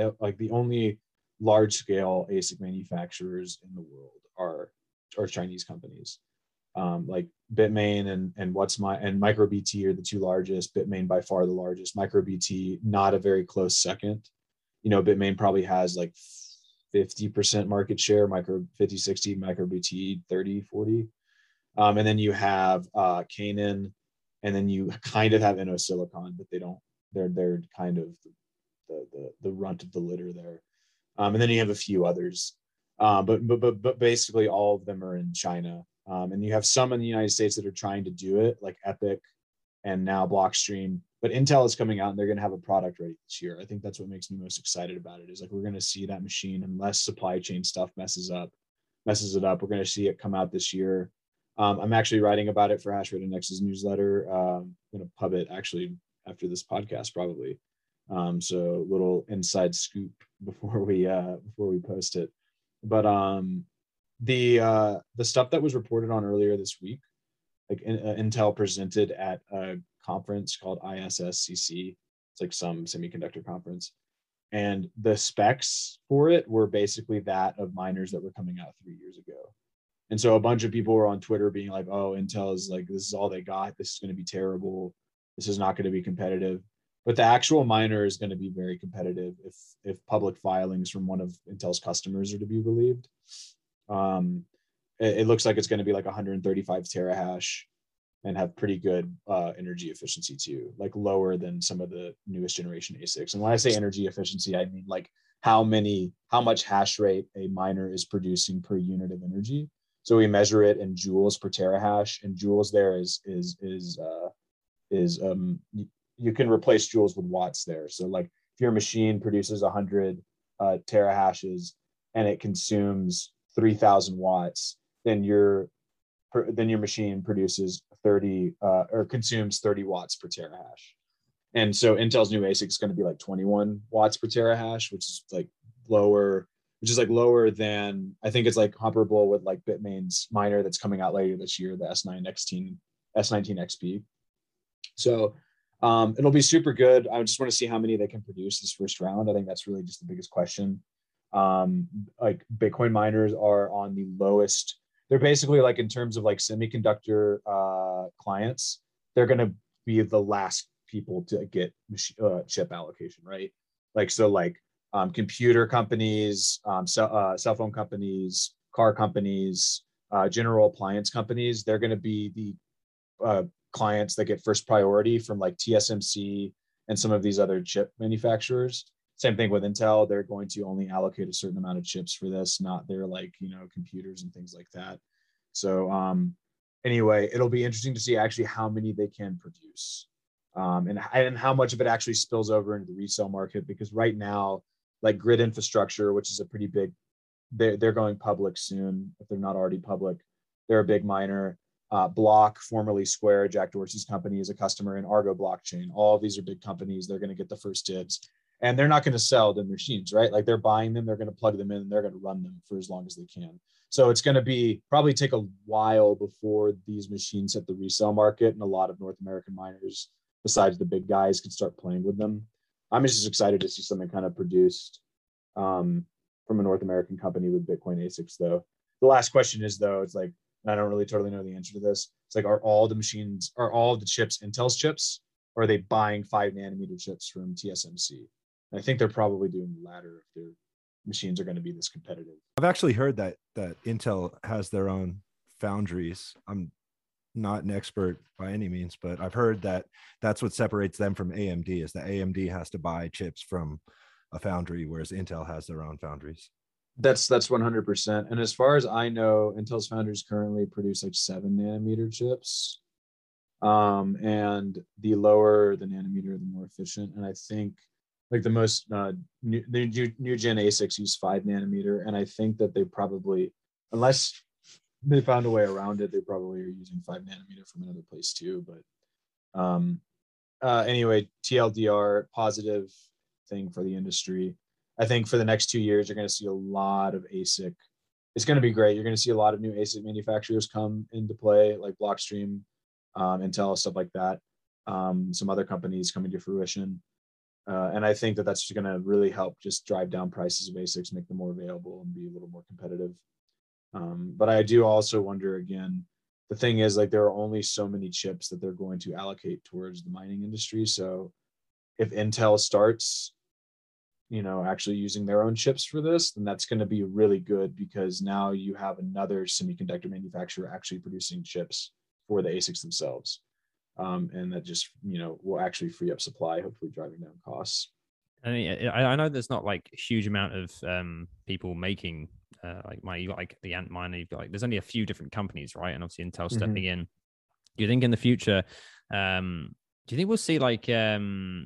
large scale ASIC manufacturers in the world are Chinese companies. Like Bitmain and MicroBT are the two largest. Bitmain by far the largest. MicroBT not a very close second. Bitmain probably has like 50% market share, 50-60, MicroBT 30-40. And then you have Canaan, and then you kind of have InnoSilicon, but they're kind of the runt of the litter there. And then you have a few others. But basically all of them are in China. And you have some in the United States that are trying to do it, like Epic and now Blockstream. But Intel is coming out and they're going to have a product ready this year. I think that's what makes me most excited about it, is like we're going to see that machine, unless supply chain stuff messes it up. We're going to see it come out this year. I'm actually writing about it for Hash Rate Index's newsletter. I'm going to pub it actually after this podcast probably. So little inside scoop before we post it. But the stuff that was reported on earlier this week, like Intel presented at a conference called ISSCC. It's like some semiconductor conference, and the specs for it were basically that of miners that were coming out 3 years ago. And so a bunch of people were on Twitter being like, "Oh, Intel is like, this is all they got. This is going to be terrible. This is not going to be competitive." But the actual miner is going to be very competitive if public filings from one of Intel's customers are to be believed. It looks like it's going to be like 135 terahash and have pretty good energy efficiency too, like lower than some of the newest generation ASICs. And when I say energy efficiency, I mean like how much hash rate a miner is producing per unit of energy. So we measure it in joules per terahash, and joules there is you can replace joules with watts there. So like if your machine produces 100 terahashes and it consumes 3,000 watts, then your machine produces 30 or consumes 30 watts per terahash. And so Intel's new ASIC is going to be like 21 watts per terahash, which is like lower than, I think it's like comparable with like Bitmain's miner that's coming out later this year, the S19 XP. So it'll be super good. I just want to see how many they can produce this first round. I think that's really just the biggest question. Like Bitcoin miners are on the lowest. They're basically like in terms of like semiconductor clients, they're going to be the last people to get chip allocation, right? Like, so like computer companies, cell phone companies, car companies, general appliance companies, they're going to be the clients that get first priority from like TSMC and some of these other chip manufacturers. Same thing with Intel. They're going to only allocate a certain amount of chips for this, not their like, computers and things like that. So anyway, it'll be interesting to see actually how many they can produce and how much of it actually spills over into the resale market. Because right now, like Grid Infrastructure, which is a pretty big, they're going public soon if they're not already public. They're a big miner. Block, formerly Square, Jack Dorsey's company, is a customer in Argo blockchain. All of these are big companies. They're going to get the first dibs, and they're not going to sell the machines, right? Like they're buying them, they're going to plug them in, and they're going to run them for as long as they can. So it's going to probably take a while before these machines hit the resale market, and a lot of North American miners, besides the big guys, can start playing with them. I'm just excited to see something kind of produced from a North American company with Bitcoin ASICs, though. The last question is, though, it's like, I don't really totally know the answer to this. It's like, are all the chips Intel's chips, or are they buying 5 nanometer chips from TSMC? And I think they're probably doing the latter if their machines are going to be this competitive. I've actually heard that Intel has their own foundries. I'm not an expert by any means, but I've heard that that's what separates them from AMD, is that AMD has to buy chips from a foundry, whereas Intel has their own foundries. That's 100%. And as far as I know, Intel's foundries currently produce like 7 nanometer chips. And the lower the nanometer, the more efficient. And I think like the most new gen ASICs use 5 nanometer. And I think that they probably, unless they found a way around it, they probably are using 5 nanometer from another place too. But anyway, TLDR, positive thing for the industry. I think for the next 2 years, you're going to see a lot of ASIC. It's going to be great. You're going to see a lot of new ASIC manufacturers come into play, like Blockstream, Intel, stuff like that. Some other companies coming to fruition. And I think that that's going to really help just drive down prices of ASICs, make them more available, and be a little more competitive. But I do also wonder, again, the thing is, like, there are only so many chips that they're going to allocate towards the mining industry. So if Intel starts actually using their own chips for this, then that's going to be really good, because now you have another semiconductor manufacturer actually producing chips for the ASICs themselves. And that just, will actually free up supply, hopefully driving down costs. I know there's not like a huge amount of people making you got like the Antminer, you've got like, there's only a few different companies, right? And obviously Intel stepping in. Do you think in the future, do you think we'll see like a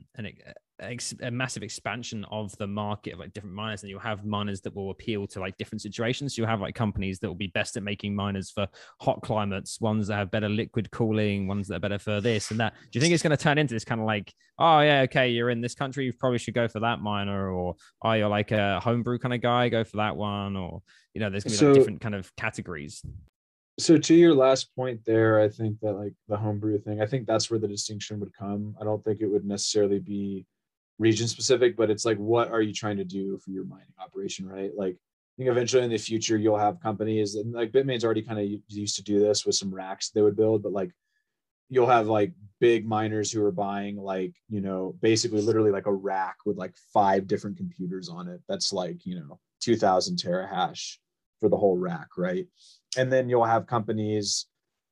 massive expansion of the market of like different miners, and you'll have miners that will appeal to like different situations? You'll have like companies that will be best at making miners for hot climates, ones that have better liquid cooling, ones that are better for this and that. Do you think it's going to turn into this kind of like, oh yeah, okay, you're in this country, you probably should go for that miner, or oh, you're like a homebrew kind of guy, go for that one, or there's going to be like different kind of categories? So to your last point there, I think that like the homebrew thing, I think that's where the distinction would come. I don't think it would necessarily be region specific, but it's like, what are you trying to do for your mining operation, right? Like, I think eventually in the future you'll have companies, and like Bitmain's already kind of used to do this with some racks they would build, but like you'll have like big miners who are buying like, basically literally like a rack with like 5 different computers on it. That's like, 2000 terahash for the whole rack, right? And then you'll have companies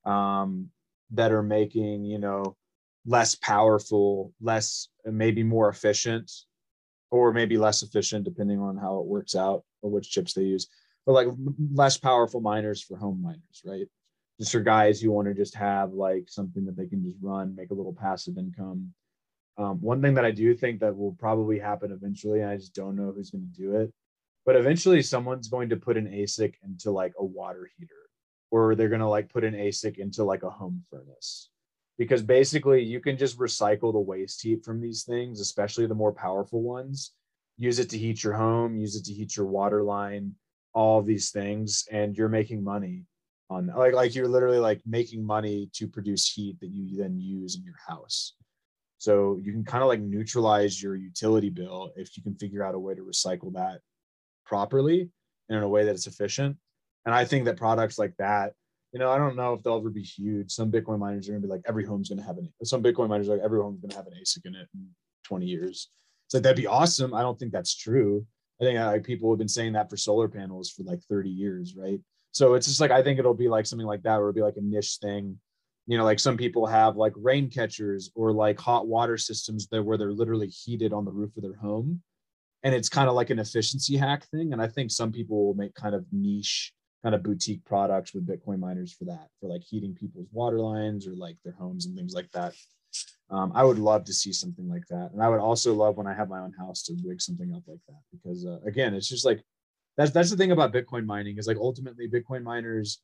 that are making, you know, less powerful, less, maybe more efficient, or maybe less efficient, depending on how it works out or which chips they use, but like less powerful miners for home miners, right? Just for guys who want to just have like something that they can just run, make a little passive income. One thing that I do think that will probably happen eventually, and I just don't know who's going to do it, but eventually someone's going to put an ASIC into like a water heater, or they're going to like put an ASIC into like a home furnace, because basically you can just recycle the waste heat from these things, especially the more powerful ones, use it to heat your home, use it to heat your water line, all of these things, and you're making money on that. Like you're literally like making money to produce heat that you then use in your house. So you can kind of like neutralize your utility bill if you can figure out a way to recycle that properly and in a way that it's efficient. And I think that products like that, you know, I don't know if they'll ever be huge. Some Bitcoin miners are going to be like, every home's going to have some Bitcoin miners are like, every home's going to have an ASIC in it in 20 years. It's like, that'd be awesome. I don't think that's true. I think like people have been saying that for solar panels for like 30 years, right? So it's just like, I think it'll be like something like that, where it'll be like a niche thing. You know, like some people have like rain catchers or like hot water systems that where they're literally heated on the roof of their home. And it's kind of like an efficiency hack thing. And I think some people will make kind of niche, kind of boutique products with Bitcoin miners for that, for like heating people's water lines or like their homes and things like that. I would love to see something like that. And I would also love, when I have my own house, to rig something up like that, because again, it's just like, that's the thing about Bitcoin mining, is like ultimately Bitcoin miners,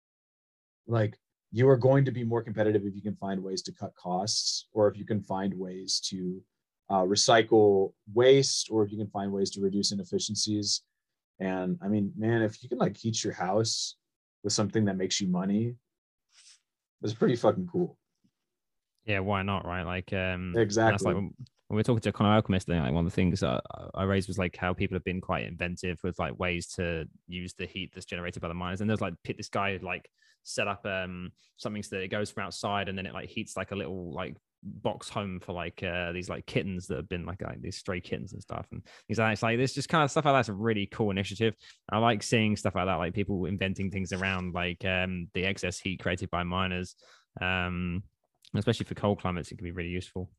like, you are going to be more competitive if you can find ways to cut costs, or if you can find ways to recycle waste, or if you can find ways to reduce inefficiencies. And I mean, man, if you can like heat your house with something that makes you money, it's pretty fucking cool. Yeah, why not, right? Like, exactly. That's like when we're talking to Econo Alchemist, like one of the things I raised was like how people have been quite inventive with like ways to use the heat that's generated by the miners. And there's like this guy who like set up something so that it goes from outside and then it like heats like a little like box home for like these like kittens that have been like these stray kittens and stuff. And he's like, it's like this just kind of stuff like that's a really cool initiative. I like seeing stuff like that, like people inventing things around like the excess heat created by miners. Especially for cold climates, it can be really useful.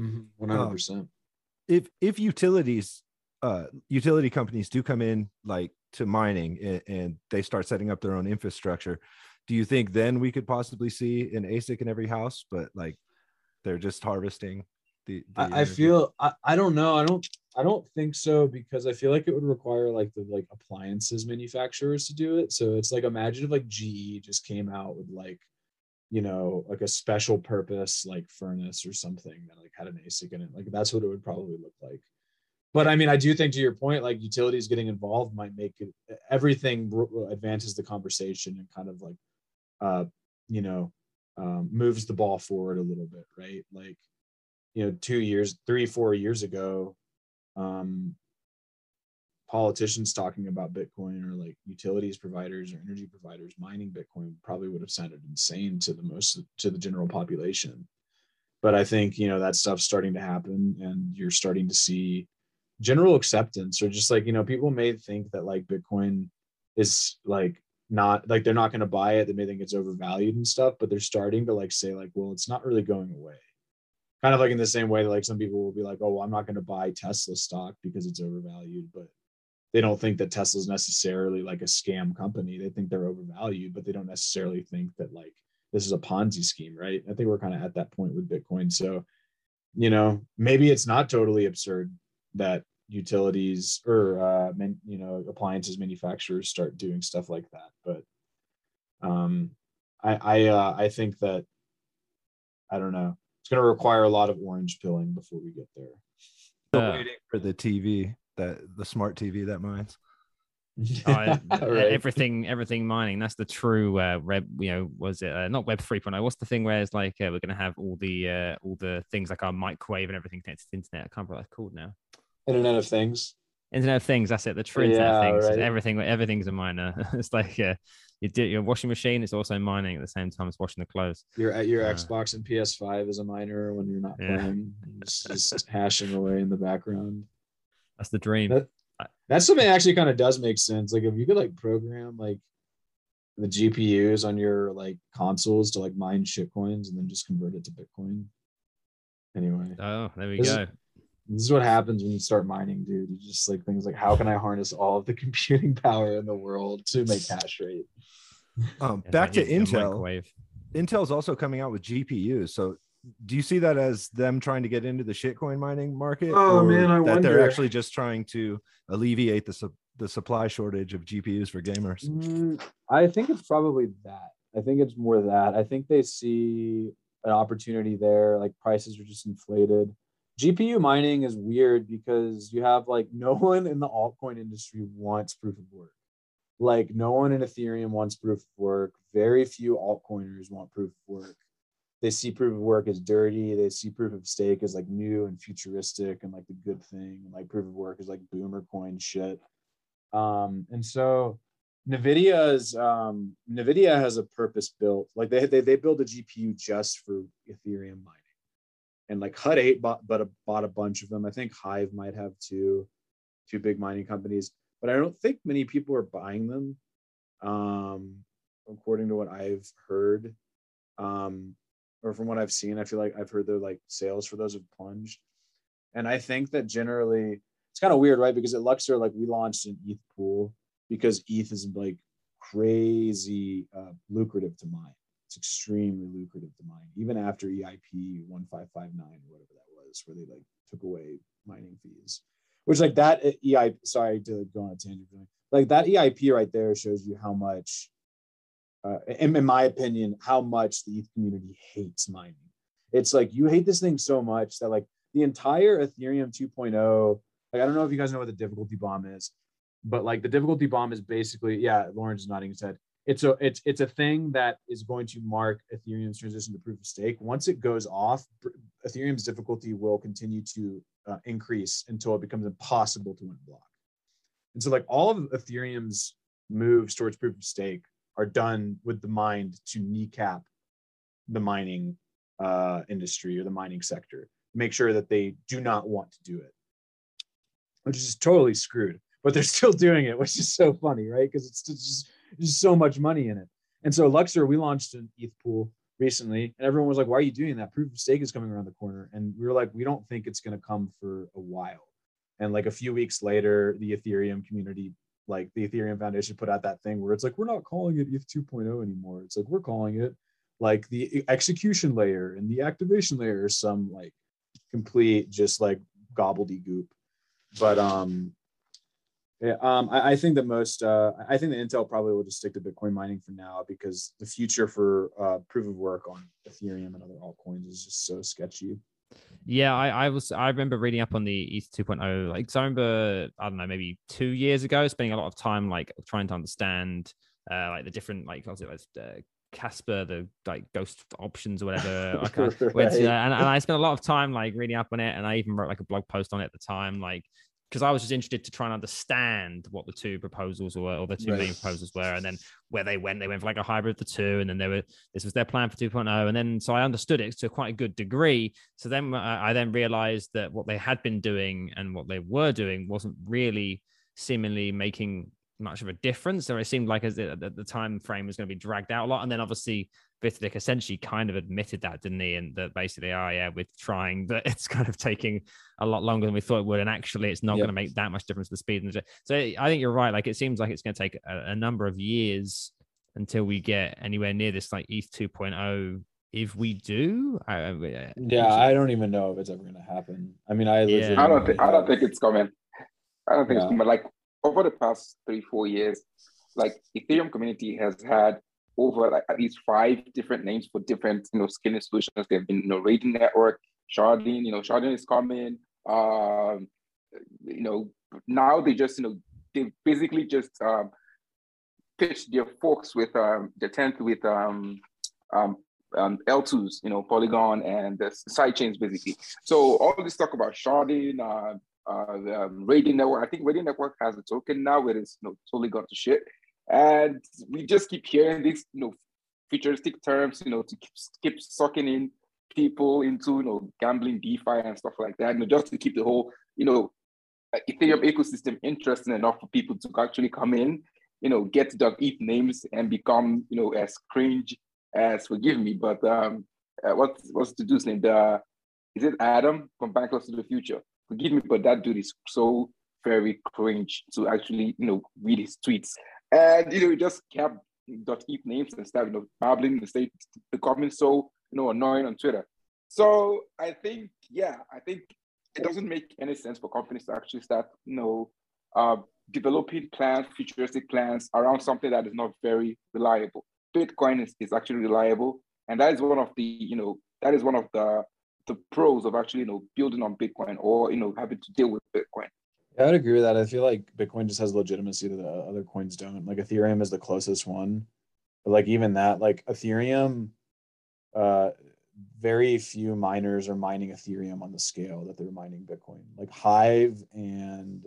100%. If utilities, utility companies do come in like to mining and they start setting up their own infrastructure, do you think then we could possibly see an ASIC in every house, but like they're just harvesting the I feel I don't know. I don't think so, because I feel like it would require like the like appliances manufacturers to do it. So it's like, imagine if like GE just came out with like, you know, like a special purpose like furnace or something that like had an ASIC in it. Like that's what it would probably look like. But I mean, I do think, to your point, like utilities getting involved might make it, everything advances the conversation and kind of like you know, moves the ball forward a little bit, right? Like, you know, 3-4 years ago, politicians talking about Bitcoin, or like utilities providers or energy providers mining Bitcoin, probably would have sounded insane to the general population. But I think, you know, that stuff's starting to happen, and you're starting to see general acceptance, or just like, you know, people may think that like Bitcoin is like not like, they're not going to buy it. They may think it's overvalued and stuff, but they're starting to like say like, well, it's not really going away. Kind of like in the same way that like some people will be like, oh, well, I'm not going to buy Tesla stock because it's overvalued, but they don't think that Tesla's necessarily like a scam company. They think they're overvalued, but they don't necessarily think that like this is a Ponzi scheme, right? I think we're kind of at that point with Bitcoin. So, you know, maybe it's not totally absurd that utilities or you know, appliances manufacturers start doing stuff like that. But I think that, I don't know, it's going to require a lot of orange pilling before we get there. Still waiting for the TV, the smart TV that mines. Right. Everything mining. That's the true you know, was it not Web 3.0? What's the thing where it's like we're gonna have all the things like our microwave and everything connected to the internet? I can't remember what that's called now. Internet of Things. Internet of Things. That's it. The true Internet of Things. Right. Everything's a miner. It's like your washing machine is also mining at the same time as washing the clothes. Your Xbox and PS5 is a miner when you're not playing. Just hashing away in the background. That's the dream. That's something that actually kind of does make sense. Like if you could like program like the GPUs on your like consoles to like mine shitcoins and then just convert it to Bitcoin. Anyway. Oh, there we This go. This is what happens when you start mining, dude. You just like things like, how can I harness all of the computing power in the world to make hash rate? Back to Intel. Microwave. Intel's also coming out with GPUs. So do you see that as them trying to get into the shitcoin mining market? Oh, or man, I that wonder. they're actually just trying to alleviate the supply shortage of GPUs for gamers? I think it's probably that. I think it's more that. I think they see an opportunity there. Like prices are just inflated. GPU mining is weird because you have like no one in the altcoin industry wants proof of work. Like no one in Ethereum wants proof of work. Very few altcoiners want proof of work. They see proof of work as dirty. They see proof of stake as like new and futuristic and like the good thing. And like proof of work is like boomer coin shit. And so NVIDIA has a purpose built, like they build a GPU just for Ethereum mining. And like Hut 8 bought a bunch of them. I think Hive might have two big mining companies, but I don't think many people are buying them, according to what I've heard, or from what I've seen. I feel like I've heard their like sales for those have plunged, and I think that generally it's kind of weird, right? Because at Luxor, like we launched an ETH pool because ETH is like crazy lucrative to mine. It's extremely lucrative to mine, even after EIP 1559 or whatever that was, where they like took away mining fees. Which like that EIP, sorry to go on a tangent, like that EIP right there shows you how much, in my opinion, how much the ETH community hates mining. It's like you hate this thing so much that like the entire Ethereum 2.0, like I don't know if you guys know what the difficulty bomb is, but like the difficulty bomb is basically, yeah, Lawrence is nodding his head. It's a thing that is going to mark Ethereum's transition to proof of stake. Once it goes off, Ethereum's difficulty will continue to increase until it becomes impossible to win a block. And so like all of Ethereum's moves towards proof of stake are done with the mind to kneecap the mining industry or the mining sector, make sure that they do not want to do it, which is totally screwed. But they're still doing it, which is so funny, right? Because it's just there's so much money in it. And so Luxor, we launched an ETH pool recently, and everyone was like, why are you doing that? Proof of stake is coming around the corner. And we were like, we don't think it's going to come for a while. And like a few weeks later, the Ethereum community, like the Ethereum Foundation put out that thing where it's like, we're not calling it ETH 2.0 anymore. It's like, we're calling it like the execution layer and the activation layer or some like complete just like gobbledygook. But yeah, I think that I think that Intel probably will just stick to Bitcoin mining for now because the future for proof of work on Ethereum and other altcoins is just so sketchy. Yeah, I remember reading up on the ETH 2.0. Like, so I remember, I don't know, maybe 2 years ago, spending a lot of time like trying to understand like the different like Casper, the like ghost options or whatever. Right. And I spent a lot of time like reading up on it, and I even wrote like a blog post on it at the time, like because I was just interested to try and understand what the two proposals were, or the two main proposals were, and then where they went for like a hybrid of the two, and then this was their plan for 2.0, and then so I understood it to quite a good degree. So then I then realized that what they had been doing and what they were doing wasn't really seemingly making much of a difference. Or it seemed like the time frame was going to be dragged out a lot, and then obviously Vitalik essentially kind of admitted that, didn't he? And that basically, we're trying, but it's kind of taking a lot longer than we thought it would. And actually, it's not going to make that much difference to the speed. So I think you're right. Like, it seems like it's going to take a number of years until we get anywhere near this, like ETH 2.0. If we do, I don't even know if it's ever going to happen. I mean, I don't think it's coming. I don't think it's coming. Like over the past 3-4 years, like Ethereum community has had over like at least 5 different names for different, scaling solutions. They've been, Rating Network, Sharding, Sharding is coming. Now they just, they basically just pitched their forks with the 10th with L2s, Polygon and the side chains basically. So all this talk about Sharding, Rating Network, I think Rating Network has a token now where it's totally gone to shit. And we just keep hearing these, futuristic terms, to keep sucking in people into, gambling DeFi and stuff like that, just to keep the whole, Ethereum ecosystem interesting enough for people to actually come in, get the ETH names and become, as cringe as, forgive me, but what's the dude's name? Is it Adam from Bankers to the Future? Forgive me, but that dude is so very cringe to actually, read his tweets. And, he just kept .eth names and stuff, babbling in the state, becoming so, annoying on Twitter. So I think it doesn't make any sense for companies to actually start, developing plans, futuristic plans around something that is not very reliable. Bitcoin is actually reliable. And that is one of the, the pros of actually, building on Bitcoin or, having to deal with Bitcoin. Yeah, I would agree with that. I feel like Bitcoin just has legitimacy that the other coins don't. Like Ethereum is the closest one. But like even that, like Ethereum, very few miners are mining Ethereum on the scale that they're mining Bitcoin. Like Hive and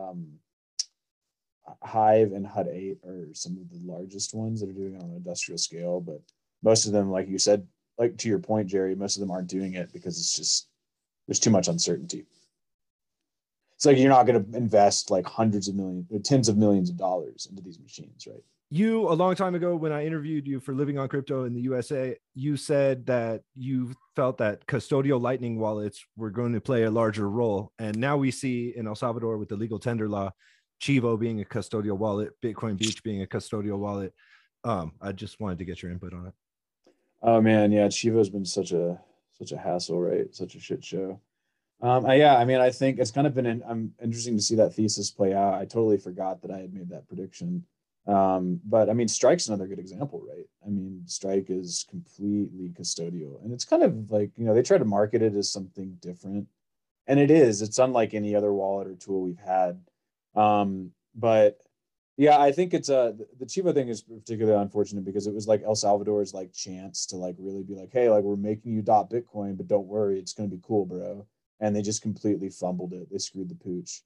Hut 8 are some of the largest ones that are doing it on an industrial scale. But most of them, like you said, like to your point, Jerry, most of them aren't doing it because it's just there's too much uncertainty. It's like you're not going to invest like hundreds of millions or tens of millions of dollars into these machines, right? You, a long time ago, when I interviewed you for Living on Crypto in the USA, you said that you felt that custodial Lightning wallets were going to play a larger role. And now we see in El Salvador with the legal tender law, Chivo being a custodial wallet, Bitcoin Beach being a custodial wallet. I just wanted to get your input on it. Oh man, yeah, Chivo's been such a hassle, right? Such a shit show. I think it's kind of been interesting to see that thesis play out. I totally forgot that I had made that prediction. But I mean, Strike's another good example, right? I mean, Strike is completely custodial, and it's kind of like, they try to market it as something different, and it is. It's unlike any other wallet or tool we've had. But yeah, I think it's the Chivo thing is particularly unfortunate because it was like El Salvador's like chance to like really be like, hey, like we're making you Bitcoin, but don't worry, it's gonna be cool, bro. And they just completely fumbled it. They screwed the pooch.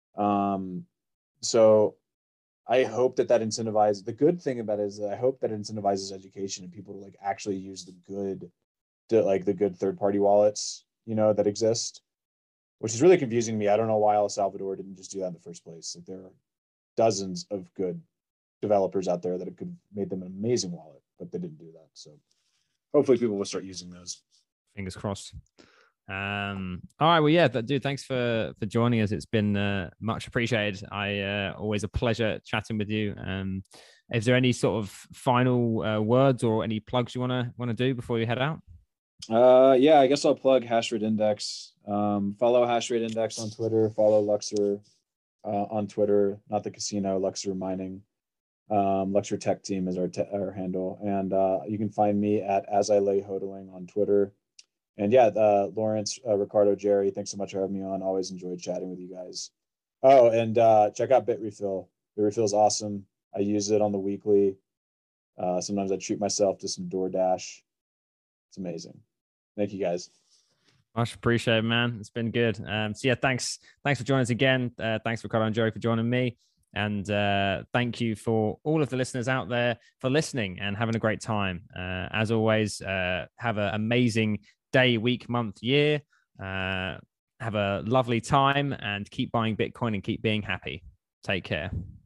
So I hope that incentivizes. The good thing about it is that I hope that it incentivizes education and people to like actually use the good third-party wallets, that exist, which is really confusing to me. I don't know why El Salvador didn't just do that in the first place. Like there are dozens of good developers out there that could have made them an amazing wallet, but they didn't do that. So hopefully people will start using those. Fingers crossed. All right, well, yeah, dude, thanks for joining us. It's been much appreciated. Always a pleasure chatting with you. Is there any sort of final words or any plugs you want to do before you head out? Yeah, I guess I'll plug Hashrate Index. Follow Hashrate Index on Twitter. Follow Luxor on Twitter, not the casino, Luxor Mining. Luxor Tech Team is our handle, and you can find me at As I Lay Hodling on Twitter. And yeah, Lawrence, Ricardo, Jerry, thanks so much for having me on. Always enjoyed chatting with you guys. Oh, and check out Bitrefill. Bitrefill is awesome. I use it on the weekly. Sometimes I treat myself to some DoorDash. It's amazing. Thank you guys. Much appreciated, man. It's been good. So yeah, thanks for joining us again. Thanks Ricardo and Jerry for joining me. And thank you for all of the listeners out there for listening and having a great time. As always, have an amazing day, week, month, year. Have a lovely time and keep buying Bitcoin and keep being happy. Take care.